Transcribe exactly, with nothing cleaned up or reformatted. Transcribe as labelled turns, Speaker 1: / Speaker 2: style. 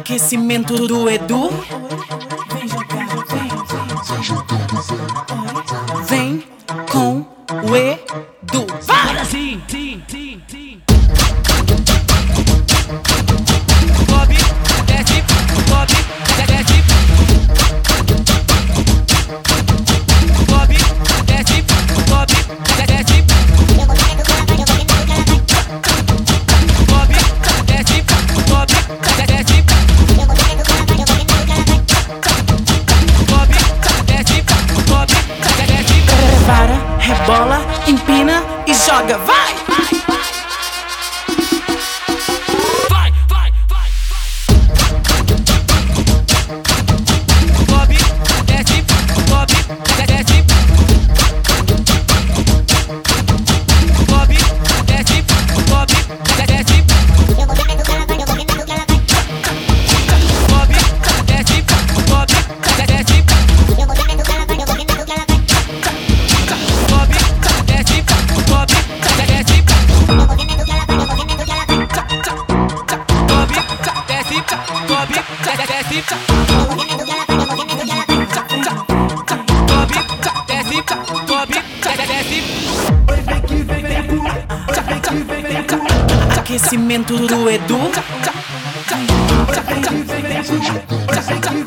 Speaker 1: Aquecimento do Edu. Vem com o Edu. Vai!
Speaker 2: Sim, sim, sim, sim. Sobe, desce, sobe, desce. Sobe, desce, sobe, desce. Sobe, desce, sobe, desce. Sobe, desce, sobe, desce.
Speaker 1: Prepara, rebola, empina e joga. Vai!
Speaker 2: Vai, vai, vai, vai. Sobe, desce, sobe, desce. Sobe, desce, sobe, desce. Sobe, desce, sobe, desce. Sobe, desce, sobe, desce. Sobe, desce, sobe, desce. Sobe, desce, sobe, desce.
Speaker 1: Aquecimento do Edu.